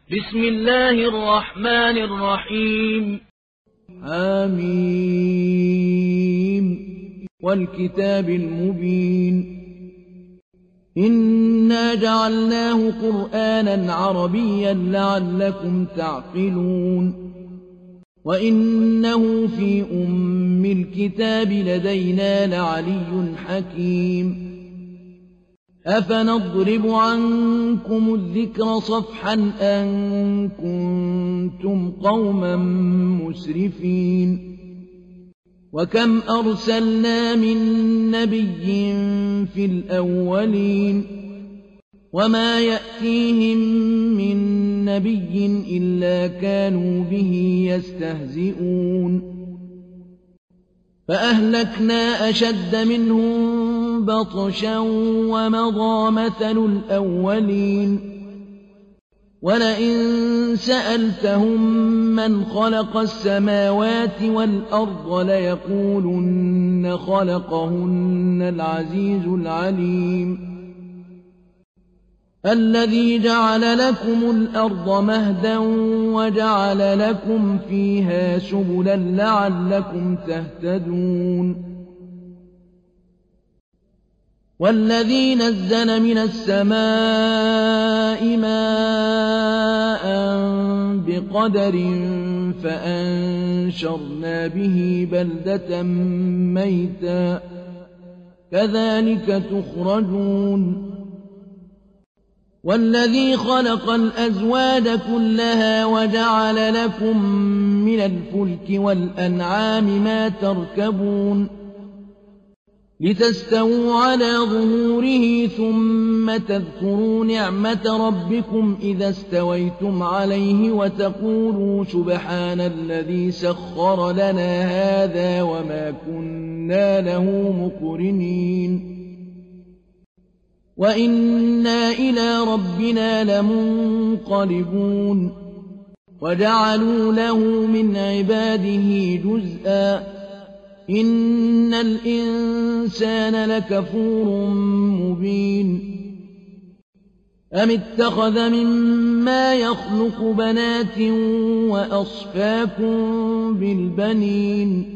بسم الله الرحمن الرحيم. آمين والكتاب المبين. إنا جعلناه قرآنا عربيا لعلكم تعقلون. وإنه في أم الكتاب لدينا لعلي حكيم. أفنضرب عنكم الذكر صفحا أن كنتم قوما مسرفين. وكم أرسلنا من نبي في الأولين وما يأتيهم من نبي إلا كانوا به يستهزئون. فأهلكنا أشد منهم بطشا ومضى مثل الأولين. ولئن سألتهم من خلق السماوات والأرض ليقولن خلقهن العزيز العليم. الذي جعل لكم الأرض مهدا وجعل لكم فيها سبلا لعلكم تهتدون. والذي نزل من السماء ماء بقدر فأنشرنا به بلدة ميتا كذلك تخرجون. والذي خلق الأزواج كلها وجعل لكم من الفلك والأنعام ما تركبون لتستووا على ظهوره ثم تذكروا نعمة ربكم إذا استويتم عليه وتقولوا سبحان الذي سخر لنا هذا وما كنا له مقرنين وإنا إلى ربنا لمنقلبون. وجعلوا له من عباده جزءا إن الإنسان لكفور مبين. أم اتخذ مما يخلق بنات وأصفاكم بالبنين.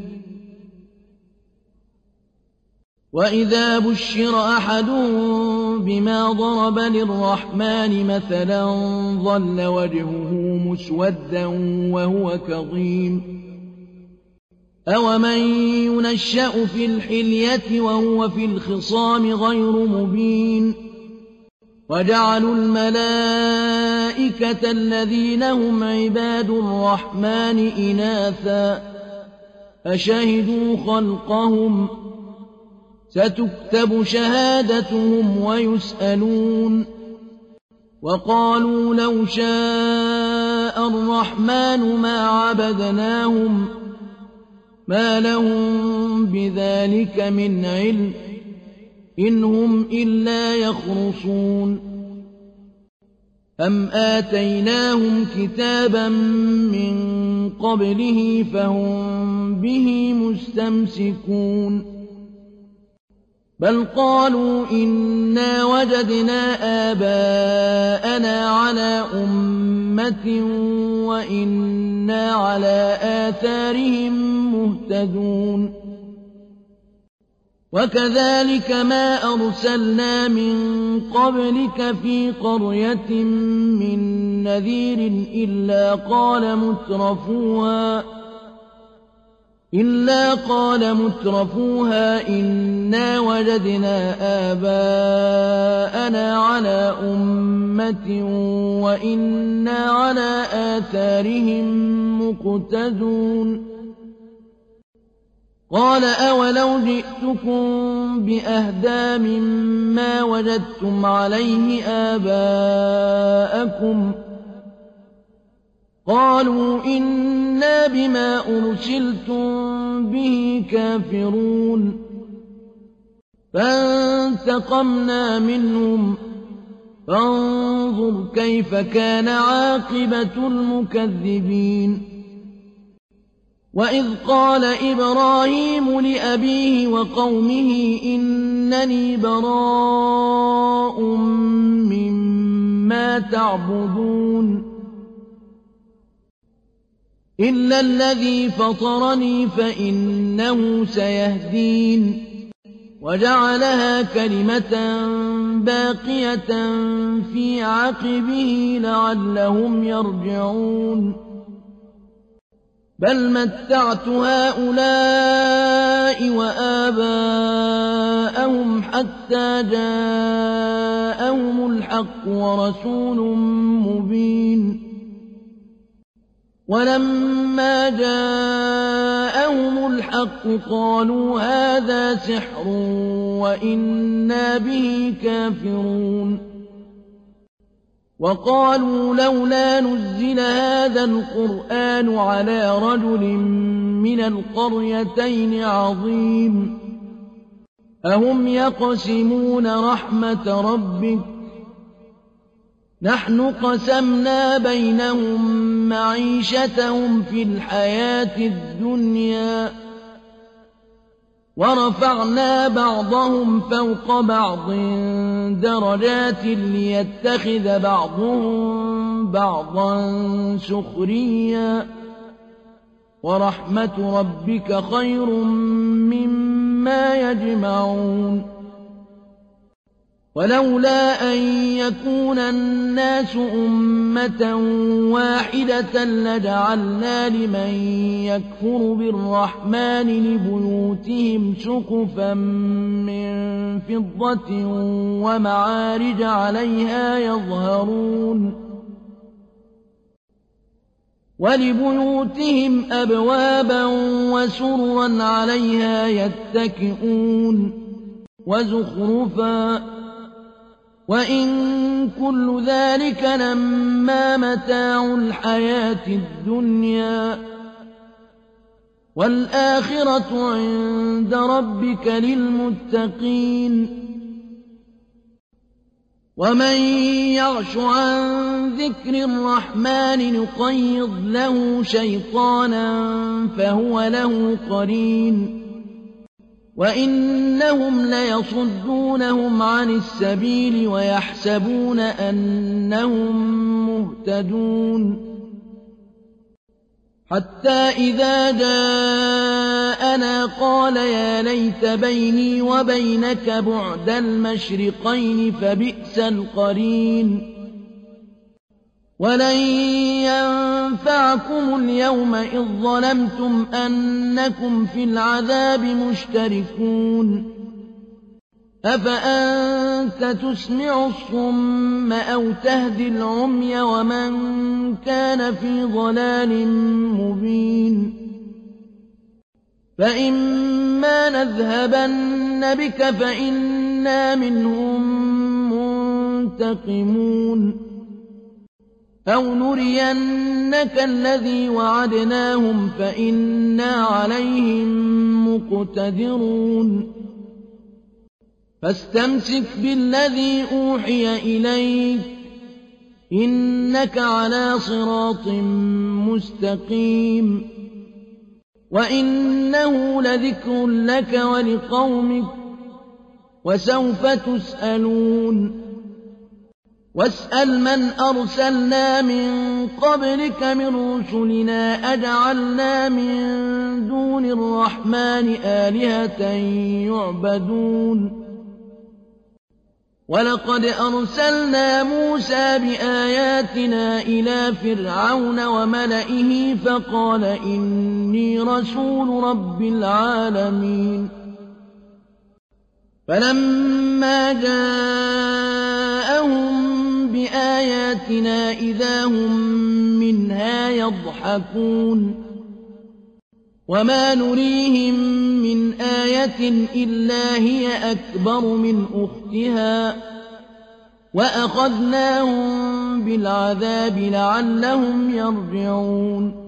وإذا بشر أحدهم بما ضرب للرحمن مثلا ظل وجهه مسودا وهو كظيم. أومن ينشأ في الحلية وهو في الخصام غير مبين. وجعلوا الملائكة الذين هم عباد الرحمن إناثا أشهدوا خلقهم ستكتب شهادتهم ويسألون. وقالوا لو شاء الرحمن ما عبدناهم ما لهم بذلك من علم إن هم إلا يخرصون. أم آتيناهم كتابا من قبله فهم به مستمسكون. بل قالوا إنا وجدنا آباءنا على أمة وإنا على آثارهم مهتدون. وكذلك ما أرسلنا من قبلك في قرية من نذير إلا قال مترفوها إنا وجدنا آباءنا على أمة وإنا على آثارهم مقتدون. قال أولو جئتكم بأهدى مما وجدتم عليه آباءكم قالوا إنا بما أرسلتم به كافرون. فانتقمنا منهم فانظر كيف كان عاقبة المكذبين. وإذ قال إبراهيم لأبيه وقومه إنني براء مما تعبدون إلا الذي فطرني فإنه سيهدين وجعلها كلمة باقية في عقبه لعلهم يرجعون بل متعت هؤلاء وآباءهم حتى جاءهم الحق ورسول مبين ولما جاءهم الحق قالوا هذا سحر وإنا به كافرون وقالوا لولا نزل هذا القرآن على رجل من القريتين عظيم أهم يقسمون رحمة ربك نحن قسمنا بينهم معيشتهم في الحياة الدنيا ورفعنا بعضهم فوق بعض درجات ليتخذ بعضهم بعضا سخريا ورحمة ربك خير مما يجمعون ولولا أن يكون الناس أمة واحدة لجعلنا لمن يكفر بالرحمن لبيوتهم سقفا من فضة ومعارج عليها يظهرون ولبيوتهم أبوابا وسررا عليها يتكئون وزخرفا وإن كل ذلك لما متاع الحياة الدنيا والآخرة عند ربك للمتقين ومن يعش عن ذكر الرحمن نقيض له شيطانا فهو له قرين وإنهم ليصدونهم عن السبيل ويحسبون أنهم مهتدون حتى إذا جاءنا قال يا ليت بيني وبينك بعد المشرقين فبئس القرين ولن ينفعكم اليوم إذ ظلمتم أنكم في العذاب مشتركون أفأنت تسمع الصم أو تهدي العمي ومن كان في ضلال مبين فإما نذهبن بك فإنا منهم منتقمون أو نرينك الذي وعدناهم فإنا عليهم مقتدرون فاستمسك بالذي أوحي إليك إنك على صراط مستقيم وإنه لذكر لك ولقومك وسوف تسألون واسأل من أرسلنا من قبلك من رسلنا أجعلنا من دون الرحمن آلهة يعبدون ولقد أرسلنا موسى بآياتنا إلى فرعون وملئه فقال إني رسول رب العالمين فلما جاءهم بآياتنا إذا هم منها يضحكون وما نريهم من آية إلا هي أكبر من أختها وأخذناهم بالعذاب لعلهم يرجعون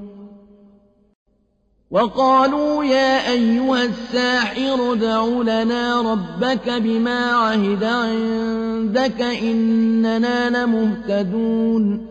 وقالوا يا أيها الساحر ادع لنا ربك بما عهد عندك إننا لمهتدون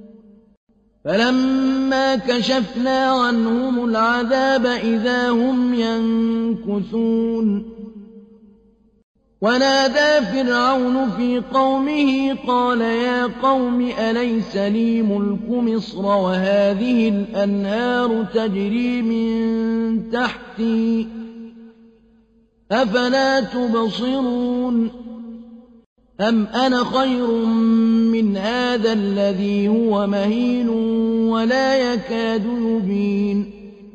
فلما كشفنا عنهم العذاب إذا هم ينكثون ونادى فرعون في قومه قال يا قوم أليس لي ملك مصر وهذه الأنهار تجري من تحتي أفلا تبصرون أم أنا خير من هذا الذي هو مهين ولا يكاد يبين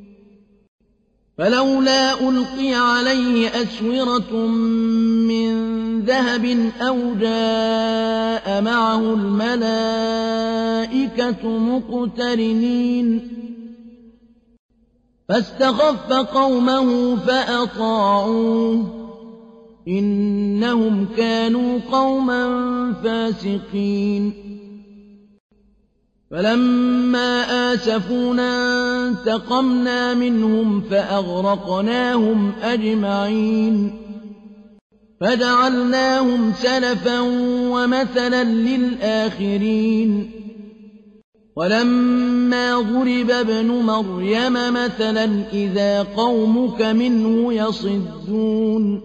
فلولا ألقي عليه أسورة من ذهب أو جاء معه الملائكة مقترنين فاستخف قومه فأطاعوه إنهم كانوا قوما فاسقين فلما آسفونا انتقمنا منهم فأغرقناهم أجمعين فجعلناهم سلفا ومثلا للآخرين ولما ضرب ابن مريم مثلا إذا قومك منه يصدون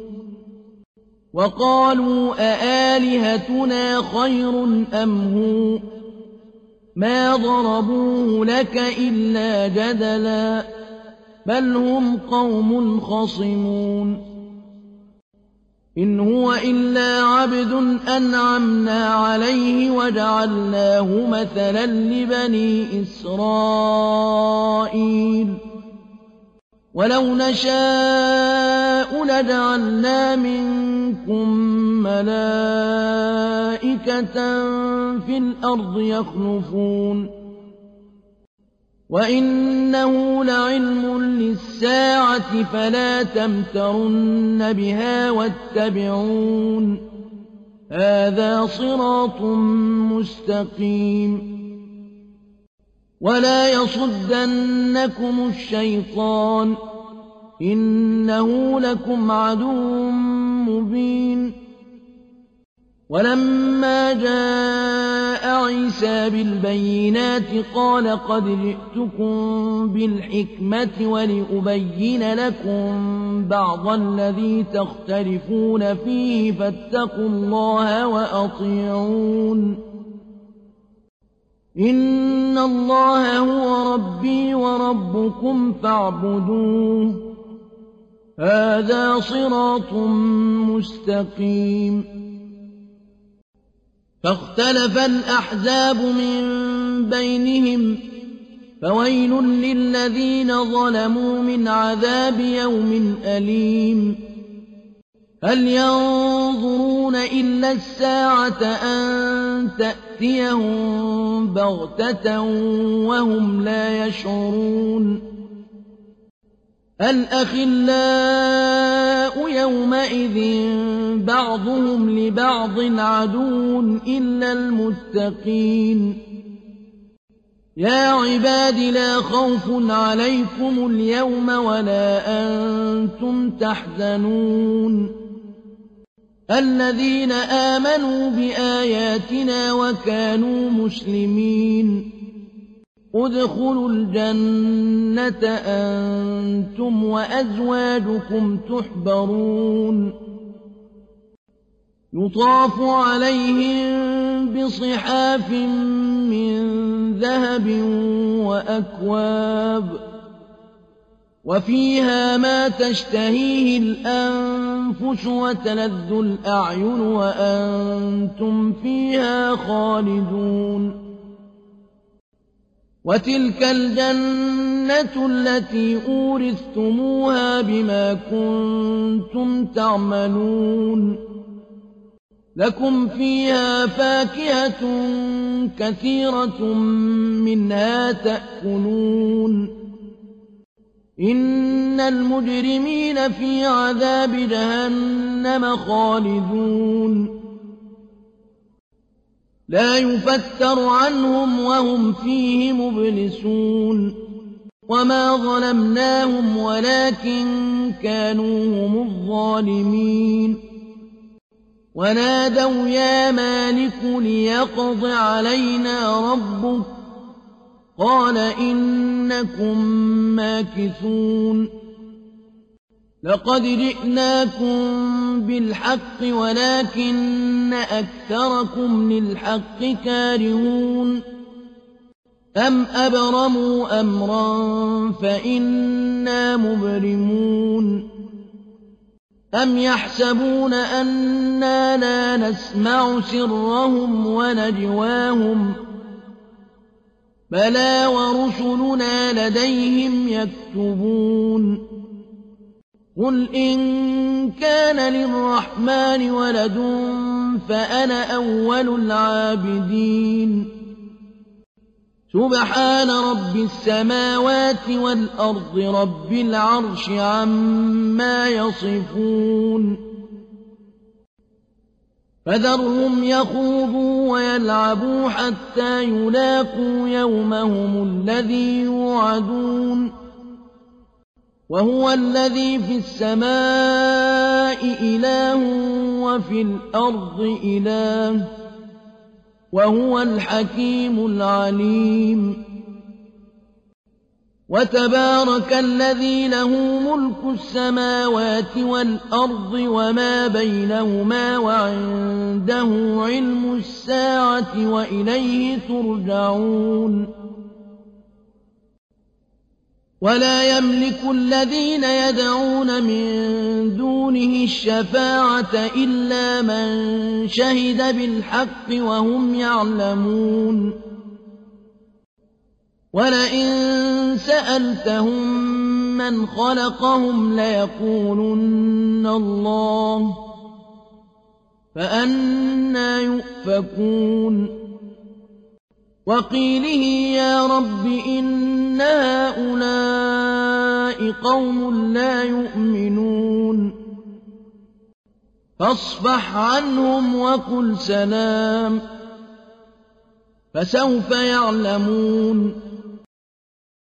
وقالوا أآلهتنا خير أم هو ما ضربوه لك إلا جدلا بل هم قوم خصمون إن هو إلا عبد أنعمنا عليه وجعلناه مثلا لبني إسرائيل ولو نشاء لجعلنا منكم ملائكة في الأرض يخلفون وإنه لعلم للساعة فلا تمترن بها واتبعون هذا صراط مستقيم ولا يصدنكم الشيطان إنه لكم عدو مبين ولما جاء عيسى بالبينات قال قد جئتكم بالحكمة ولأبين لكم بعض الذي تختلفون فيه فاتقوا الله وأطيعون إن الله هو ربي وربكم فاعبدوه هذا صراط مستقيم فاختلف الأحزاب من بينهم فويل للذين ظلموا من عذاب يوم أليم هل ينظرون إلا الساعة أن تأتيهم بغتة وهم لا يشعرون الأخلاء يومئذ بعضهم لبعض عدو إلا المتقين يا عباد لا خوف عليكم اليوم ولا أنتم تحزنون الذين آمنوا بآياتنا وكانوا مسلمين ادخلوا الجنة أنتم وأزواجكم تحبرون يطاف عليهم بصحاف من ذهب وأكواب وفيها ما تشتهيه الأنفس وتلذ الأعين وأنتم فيها خالدون وتلك الجنة التي أورثتموها بما كنتم تعملون لكم فيها فاكهة كثيرة منها تأكلون إن المجرمين في عذاب جهنم خالدون لا يفتر عنهم وهم فيه مبلسون وما ظلمناهم ولكن كانوا هم الظالمين ونادوا يا مالك ليقض علينا ربك قال إنكم ماكثون لقد جئناكم بالحق ولكن أكثركم للحق كارهون أم أبرموا أمرا فإنا مبرمون أم يحسبون أنا لا نسمع سرهم ونجواهم بلى ورسلنا لديهم يكتبون قل إن كان للرحمن ولد فأنا أول العابدين سبحان رب السماوات والأرض رب العرش عما يصفون فذرهم يخوضوا ويلعبوا حتى يلاقوا يومهم الذي يوعدون وهو الذي في السماء إله وفي الأرض إله وهو الحكيم العليم وتبارك الذي له ملك السماوات والأرض وما بينهما وعنده علم الساعة وإليه ترجعون ولا يملك الذين يدعون من دونه الشفاعة إلا من شهد بالحق وهم يعلمون ولئن سألتهم من خلقهم ليقولن الله فأنى يؤفكون وقيله يا رب إن هؤلاء قوم لا يؤمنون فاصفح عنهم وقل سلام فسوف يعلمون